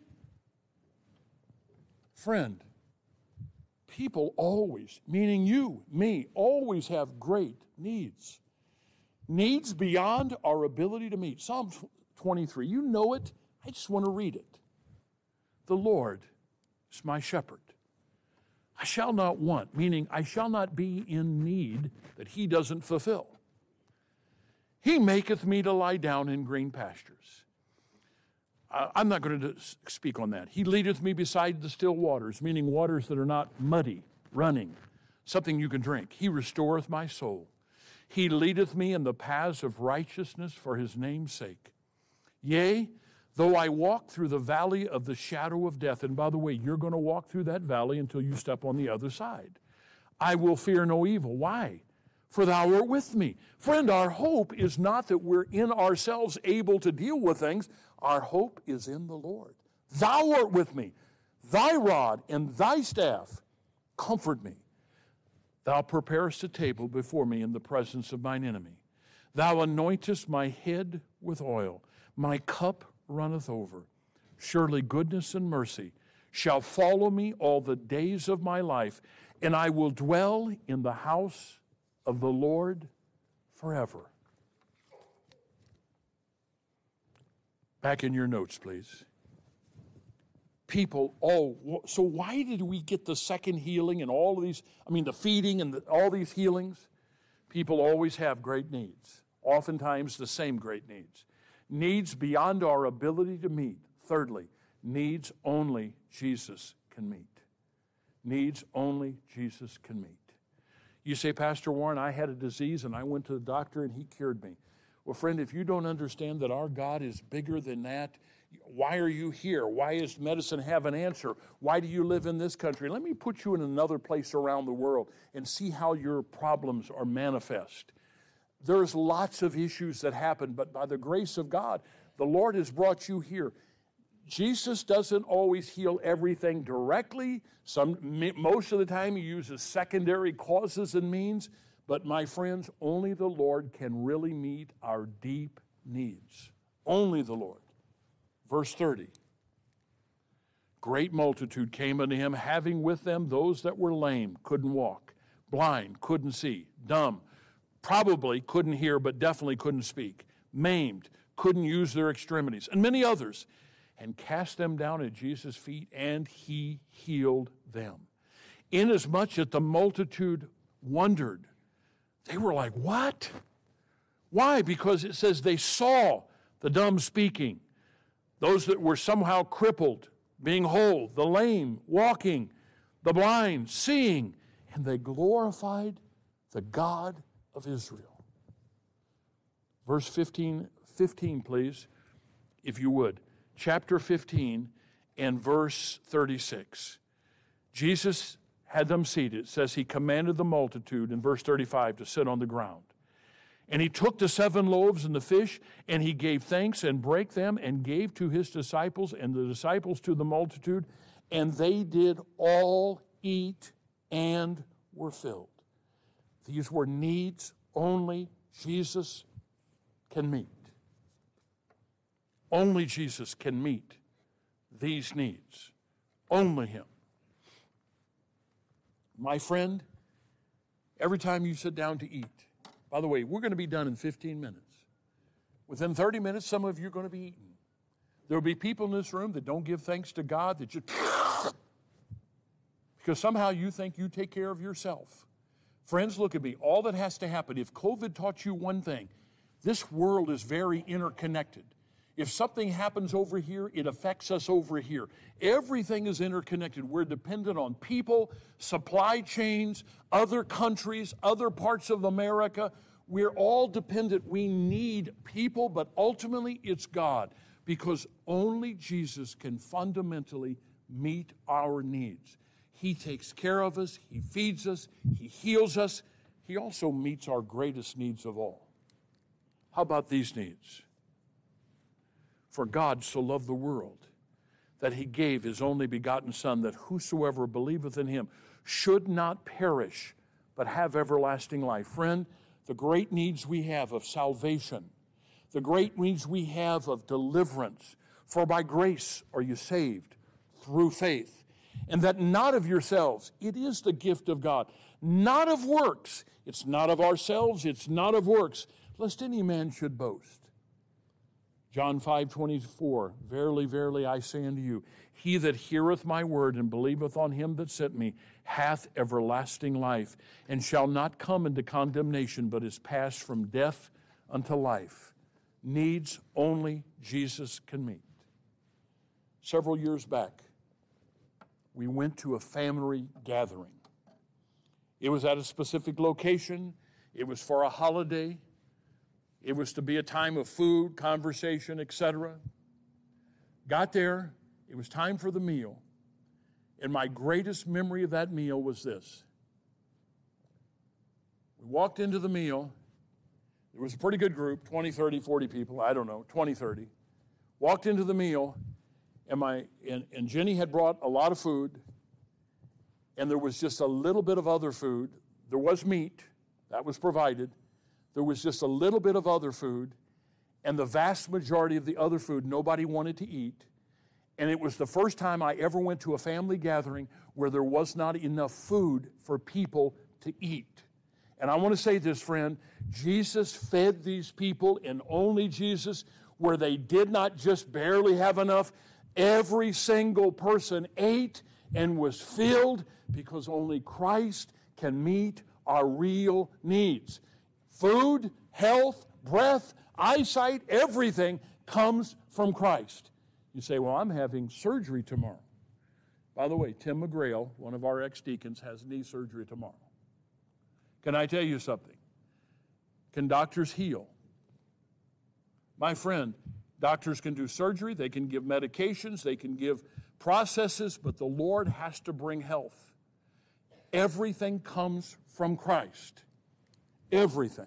Friend, people always, meaning you, me, always have great needs. Needs beyond our ability to meet. Psalm twenty-three, you know it. I just want to read it. The Lord is my shepherd. I shall not want, meaning I shall not be in need that he doesn't fulfill. He maketh me to lie down in green pastures. Uh, I'm not going to speak on that. He leadeth me beside the still waters, meaning waters that are not muddy, running, something you can drink. He restoreth my soul. He leadeth me in the paths of righteousness for his name's sake. Yea, though I walk through the valley of the shadow of death, and by the way, you're going to walk through that valley until you step on the other side. I will fear no evil. Why? For thou art with me. Friend, our hope is not that we're in ourselves able to deal with things. Our hope is in the Lord. Thou art with me. Thy rod and thy staff comfort me. Thou preparest a table before me in the presence of mine enemy. Thou anointest my head with oil. My cup runneth over. Surely goodness and mercy shall follow me all the days of my life, and I will dwell in the house of the Lord forever. Back in your notes, please. People, oh, so why did we get the second healing and all of these, I mean, the feeding and the, all these healings? People always have great needs, oftentimes the same great needs. Needs beyond our ability to meet. Thirdly, needs only Jesus can meet. Needs only Jesus can meet. You say, Pastor Warren, I had a disease and I went to the doctor and he cured me. Well, friend, if you don't understand that our God is bigger than that, why are you here? Why does medicine have an answer? Why do you live in this country? Let me put you in another place around the world and see how your problems are manifest. There's lots of issues that happen, but by the grace of God, the Lord has brought you here. Jesus doesn't always heal everything directly. Some, most of the time he uses secondary causes and means. But my friends, only the Lord can really meet our deep needs. Only the Lord. Verse thirty. Great multitude came unto him, having with them those that were lame, couldn't walk, blind, couldn't see, dumb, probably couldn't hear, but definitely couldn't speak, maimed, couldn't use their extremities, and many others, and cast them down at Jesus' feet, and he healed them. Inasmuch that the multitude wondered, they were like, what? Why? Because it says they saw the dumb speaking, those that were somehow crippled, being whole, the lame walking, the blind seeing, and they glorified the God of Israel. Verse fifteen, fifteen, please, if you would. Chapter fifteen and verse thirty-six. Jesus had them seated. It says he commanded the multitude in verse thirty-five to sit on the ground. And he took the seven loaves and the fish, and he gave thanks and brake them and gave to his disciples and the disciples to the multitude, and they did all eat and were filled. These were needs only Jesus can meet. Only Jesus can meet these needs. Only him. My friend, every time you sit down to eat, by the way, we're going to be done in fifteen minutes. Within thirty minutes, some of you are going to be eating. There will be people in this room that don't give thanks to God, that just because somehow you think you take care of yourself. Friends, look at me. All that has to happen, if COVID taught you one thing, this world is very interconnected. If something happens over here, it affects us over here. Everything is interconnected. We're dependent on people, supply chains, other countries, other parts of America. We're all dependent. We need people, but ultimately it's God, because only Jesus can fundamentally meet our needs. He takes care of us. He feeds us. He heals us. He also meets our greatest needs of all. How about these needs? For God so loved the world that he gave his only begotten Son, that whosoever believeth in him should not perish, but have everlasting life. Friend, the great needs we have of salvation, the great needs we have of deliverance, for by grace are you saved through faith, and that not of yourselves, it is the gift of God, not of works. It's not of ourselves, it's not of works, lest any man should boast. John five twenty-four, verily, verily, I say unto you, he that heareth my word and believeth on him that sent me hath everlasting life, and shall not come into condemnation, but is passed from death unto life. Needs only Jesus can meet. Several years back, we went to a family gathering. It was at a specific location. It was for a holiday. It was to be a time of food, conversation, et cetera. Got there. It was time for the meal. And my greatest memory of that meal was this. We walked into the meal. There was a pretty good group, twenty, thirty, forty people, I don't know, twenty, thirty. Walked into the meal, and, my, and, and Jenny had brought a lot of food, and there was just a little bit of other food. There was meat. That was provided. There was just a little bit of other food, and the vast majority of the other food nobody wanted to eat. And it was the first time I ever went to a family gathering where there was not enough food for people to eat. And I want to say this, friend, Jesus fed these people, and only Jesus, where they did not just barely have enough. Every single person ate and was filled, because only Christ can meet our real needs. Food, health, breath, eyesight, everything comes from Christ. You say, well, I'm having surgery tomorrow. By the way, Tim McGrail, one of our ex-deacons, has knee surgery tomorrow. Can I tell you something? Can doctors heal? My friend, doctors can do surgery, they can give medications, they can give processes, but the Lord has to bring health. Everything comes from Christ. Everything.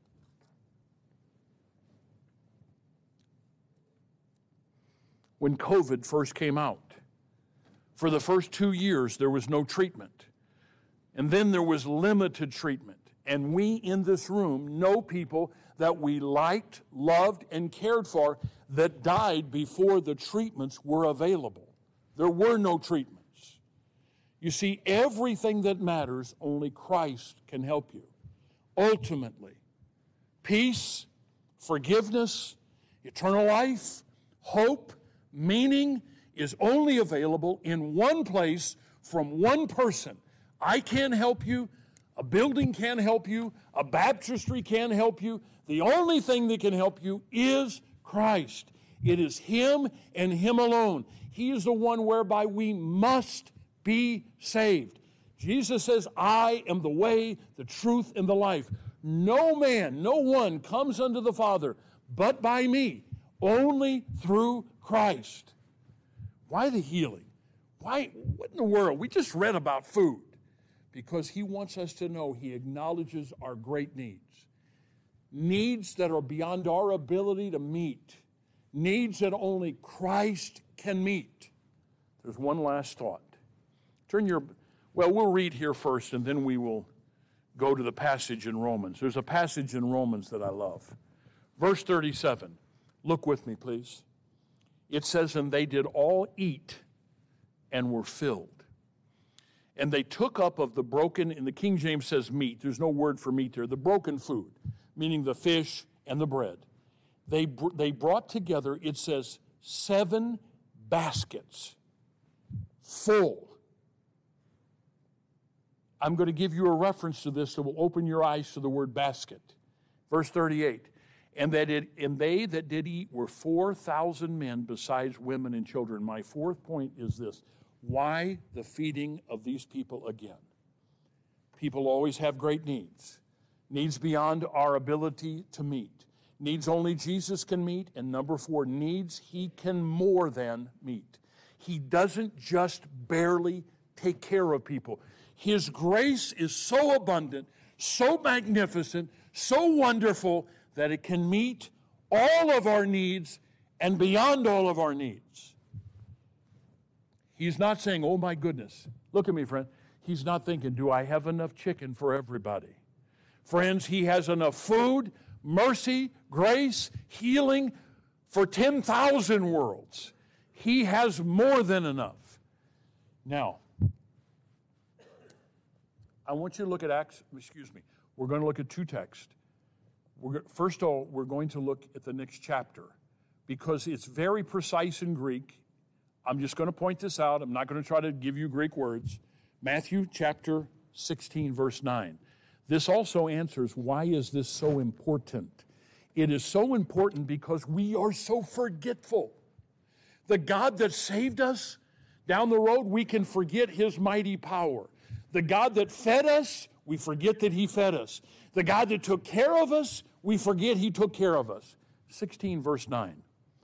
When COVID first came out, for the first two years, there was no treatment. And then there was limited treatment. And we in this room know people that we liked, loved, and cared for that died before the treatments were available. There were no treatments. You see, everything that matters, only Christ can help you. Ultimately, peace, forgiveness, eternal life, hope, meaning is only available in one place from one person. I can't help you. A building can't help you. A baptistry can't help you. The only thing that can help you is Christ. It is Him and Him alone. He is the one whereby we must be saved. Jesus says, I am the way, the truth, and the life. No man, no one comes unto the Father but by me, only through Christ. Why the healing? Why, what in the world? We just read about food. Because He wants us to know He acknowledges our great needs. Needs that are beyond our ability to meet. Needs that only Christ can meet. There's one last thought. Turn your, well, we'll read here first, and then we will go to the passage in Romans. There's a passage in Romans that I love. Verse thirty-seven. Look with me, please. It says, and they did all eat and were filled. And they took up of the broken, and the King James says meat. There's no word for meat there. The broken food, meaning the fish and the bread. They, they brought together, it says, seven baskets full. I'm going to give you a reference to this that will open your eyes to the word basket. Verse thirty-eight. And that it, and they that did eat were four thousand men, besides women and children. My fourth point is this: why the feeding of these people again? People always have great needs, needs beyond our ability to meet, needs only Jesus can meet, and number four, needs he can more than meet. He doesn't just barely take care of people. His grace is so abundant, so magnificent, so wonderful, that it can meet all of our needs and beyond all of our needs. He's not saying, oh my goodness, look at me, friend. He's not thinking, do I have enough chicken for everybody? Friends, he has enough food, mercy, grace, healing for ten thousand worlds. He has more than enough. Now, I want you to look at Acts, excuse me, we're going to look at two texts. We're, first of all, we're going to look at the next chapter because it's very precise in Greek. I'm just going to point this out. I'm not going to try to give you Greek words. Matthew chapter sixteen, verse nine. This also answers why is this so important. It is so important because we are so forgetful. The God that saved us, down the road we can forget his mighty power. The God that fed us, we forget that he fed us. The God that took care of us, we forget he took care of us. sixteen, verse nine.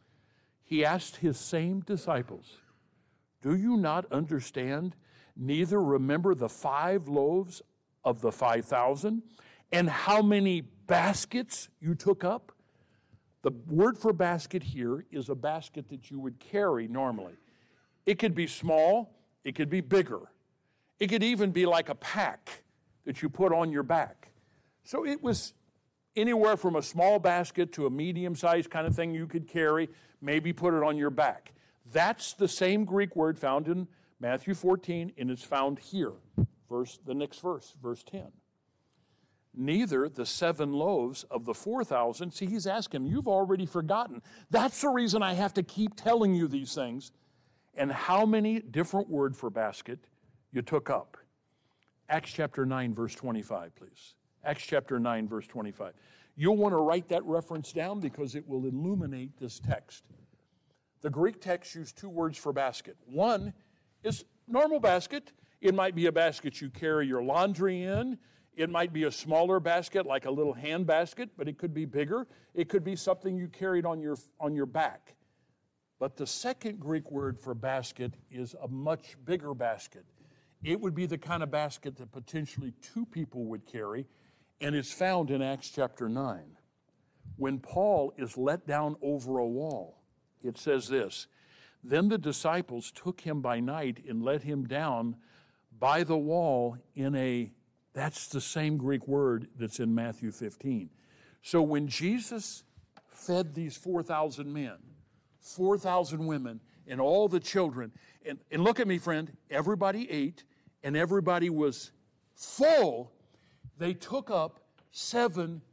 He asked his same disciples, do you not understand, neither remember the five loaves of the five thousand, and how many baskets you took up? The word for basket here is a basket that you would carry normally. It could be small, it could be bigger. It could even be like a pack that you put on your back. So it was anywhere from a small basket to a medium-sized kind of thing you could carry, maybe put it on your back. That's the same Greek word found in Matthew fourteen, and it's found here, verse, the next verse, verse ten. Neither the seven loaves of the four thousand, see, he's asking, you've already forgotten. That's the reason I have to keep telling you these things. And how many different word for basket you took up. Acts chapter nine, verse twenty-five, please. Acts chapter nine, verse twenty-five. You'll want to write that reference down because it will illuminate this text. The Greek text used two words for basket. One is normal basket. It might be a basket you carry your laundry in. It might be a smaller basket, like a little hand basket, but it could be bigger. It could be something you carried on your, on your back. But the second Greek word for basket is a much bigger basket. It would be the kind of basket that potentially two people would carry, and it's found in Acts chapter nine. When Paul is let down over a wall, it says this, then the disciples took him by night and let him down by the wall in a, that's the same Greek word that's in Matthew fifteen. So when Jesus fed these four thousand men, four thousand women, and all the children, and, and look at me, friend, everybody ate, and everybody was full. They took up seven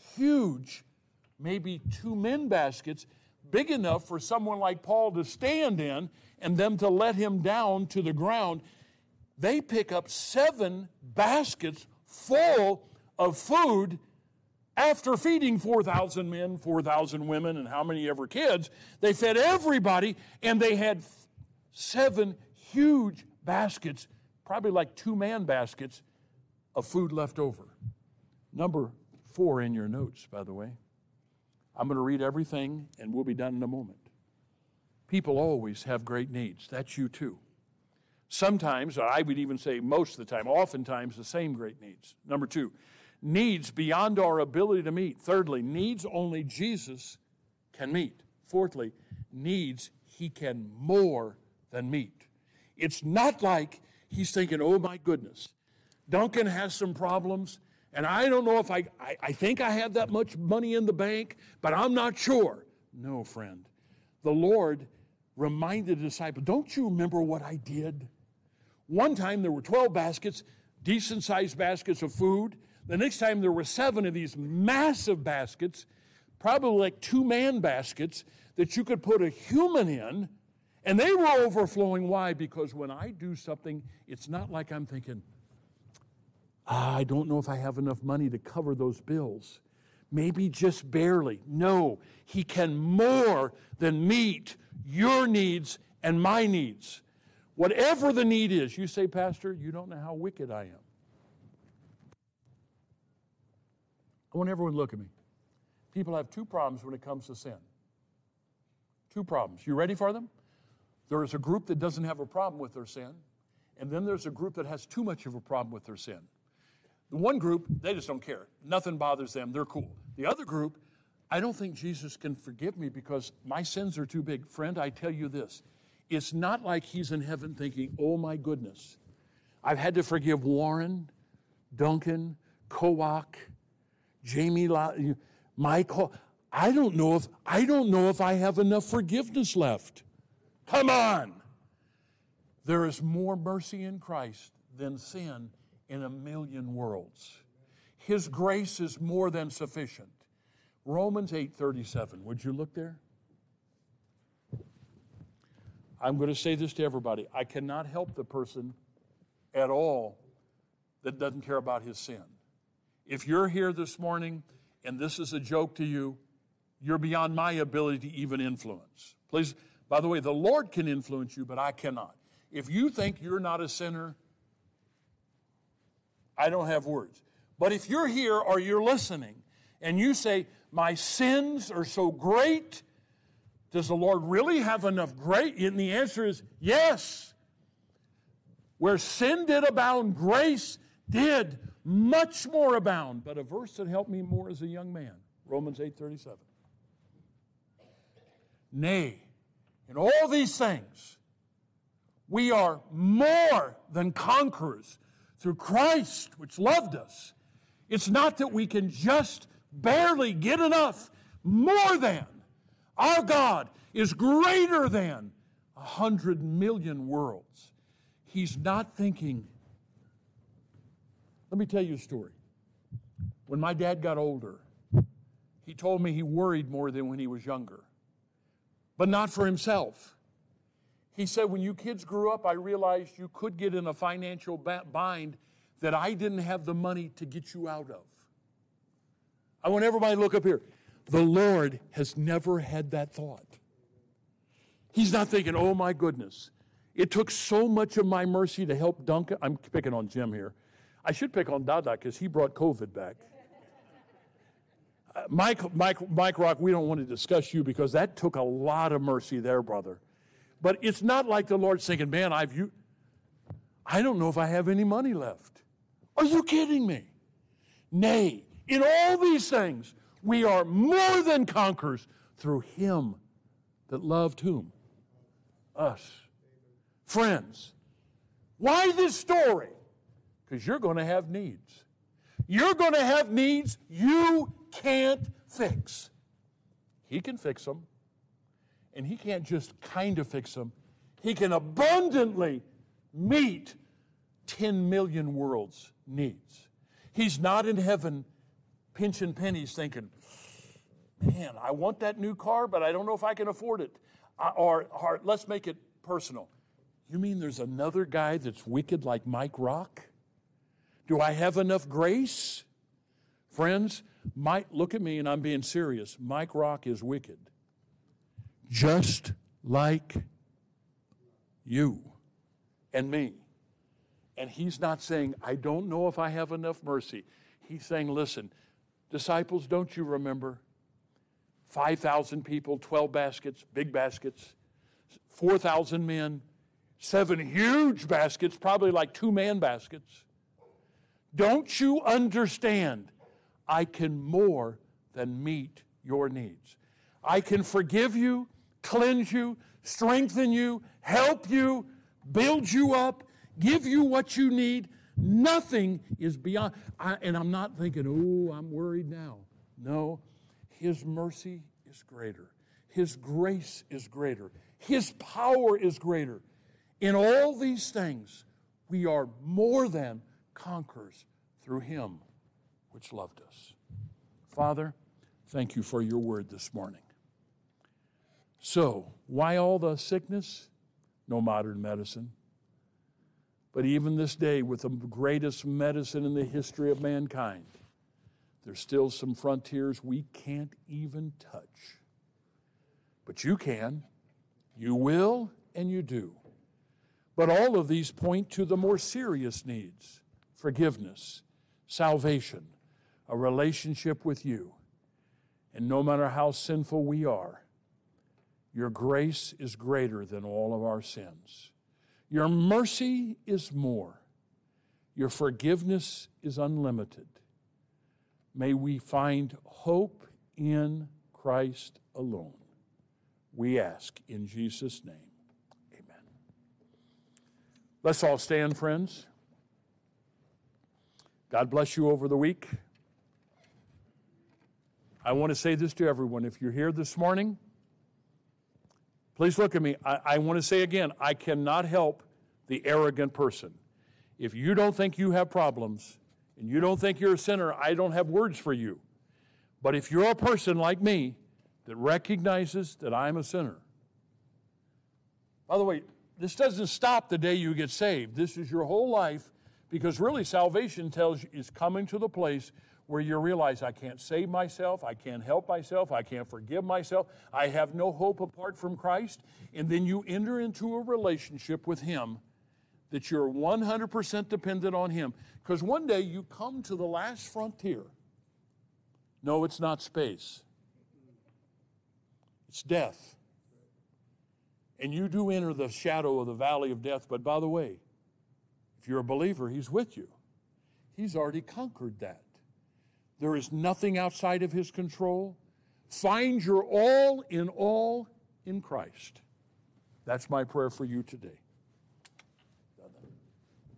huge, maybe two men baskets, big enough for someone like Paul to stand in and them to let him down to the ground. They pick up seven baskets full of food after feeding four thousand men, four thousand women, and how many ever kids. They fed everybody, and they had seven huge baskets, probably like two-man baskets, of food left over. Number four in your notes, by the way. I'm going to read everything, and we'll be done in a moment. People always have great needs. That's you too. Sometimes, or I would even say most of the time, oftentimes the same great needs. Number two, needs beyond our ability to meet. Thirdly, needs only Jesus can meet. Fourthly, needs he can more than meet. It's not like he's thinking, oh my goodness, Duncan has some problems, and I don't know if I, I, I think I have that much money in the bank, but I'm not sure. No, friend. The Lord reminded the disciples, don't you remember what I did? One time there were twelve baskets, decent-sized baskets of food. The next time there were seven of these massive baskets, probably like two-man baskets, that you could put a human in, and they were overflowing. Why? Because when I do something, it's not like I'm thinking, ah, I don't know if I have enough money to cover those bills. maybe just barely. No, he can more than meet your needs and my needs. Whatever the need is, you say, Pastor, you don't know how wicked I am. I want everyone to look at me. People have two problems when it comes to sin. Two problems. You ready for them? There is a group that doesn't have a problem with their sin, and then there's a group that has too much of a problem with their sin. The one group, they just don't care. Nothing bothers them. They're cool. The other group, I don't think Jesus can forgive me because my sins are too big. Friend, I tell you this. It's not like he's in heaven thinking, oh my goodness, I've had to forgive Warren, Duncan, Kowak, Jamie, Michael. I don't know if I don't know if I have enough forgiveness left. Come on. There is more mercy in Christ than sin in a million worlds. His grace is more than sufficient. Romans eight thirty-seven. Would you look there? I'm going to say this to everybody. I cannot help the person at all that doesn't care about his sin. If you're here this morning and this is a joke to you, you're beyond my ability to even influence. Please, by the way, the Lord can influence you, but I cannot. If you think you're not a sinner, I don't have words. But if you're here or you're listening and you say, my sins are so great, does the Lord really have enough grace? And the answer is yes. Where sin did abound, grace did much more abound. But a verse that helped me more as a young man, Romans eight thirty-seven. Nay, in all these things, we are more than conquerors through Christ, which loved us. It's not that we can just barely get enough, more than. Our God is greater than a hundred million worlds. He's not thinking. Let me tell you a story. When my dad got older, he told me he worried more than when he was younger, but not for himself. He said, when you kids grew up, I realized you could get in a financial bind that I didn't have the money to get you out of. I want everybody to look up here. The Lord has never had that thought. He's not thinking, oh my goodness, it took so much of my mercy to help Duncan. I'm picking on Jim here. I should pick on Dada because he brought COVID back. Uh, Mike, Mike, Mike Rock, we don't want to discuss you because that took a lot of mercy there, brother. But it's not like the Lord's thinking, man, I've you. I don't know if I have any money left. Are you kidding me? Nay, in all these things, we are more than conquerors through him that loved whom? Us. Friends, why this story? Because you're going to have needs. You're going to have needs you can't fix. He can fix them. And he can't just kind of fix them. He can abundantly meet ten million worlds' needs. He's not in heaven pinching pennies thinking, man, I want that new car, but I don't know if I can afford it. Uh, or, or let's make it personal. You mean there's another guy that's wicked like Mike Rock? Do I have enough grace? Friends, Mike, look at me and I'm being serious. Mike Rock is wicked. Just like you and me. And he's not saying, I don't know if I have enough mercy. He's saying, listen, disciples, don't you remember? five thousand people, twelve baskets, big baskets, four thousand men, seven huge baskets, probably like two-man baskets. Don't you understand? I can more than meet your needs. I can forgive you, cleanse you, strengthen you, help you, build you up, give you what you need. Nothing is beyond. I, and I'm not thinking, oh, I'm worried now. No, his mercy is greater. His grace is greater. His power is greater. In all these things, we are more than conquerors through him which loved us. Father, thank you for your word this morning. So, why all the sickness? No modern medicine. But even this day, with the greatest medicine in the history of mankind, There's still some frontiers we can't even touch. But you can, you will, and you do. But all of these point to the more serious needs: forgiveness, salvation, a relationship with you. And no matter how sinful we are, your grace is greater than all of our sins. Your mercy is more. Your forgiveness is unlimited. May we find hope in Christ alone. We ask in Jesus' name. Amen. Let's all stand, friends. God bless you over the week. I want to say this to everyone. If you're here this morning, please look at me. I, I want to say again, I cannot help the arrogant person. If you don't think you have problems and you don't think you're a sinner, I don't have words for you. But if you're a person like me that recognizes that I'm a sinner, by the way, this doesn't stop the day you get saved. This is your whole life, because really salvation tells you is coming to the place where you realize I can't save myself, I can't help myself, I can't forgive myself, I have no hope apart from Christ. And then you enter into a relationship with Him that you're one hundred percent dependent on Him. Because one day you come to the last frontier. No, it's not space. It's death. And you do enter the shadow of the valley of death. But by the way, if you're a believer, He's with you. He's already conquered that. There is nothing outside of His control. Find your all in all in Christ. That's my prayer for you today.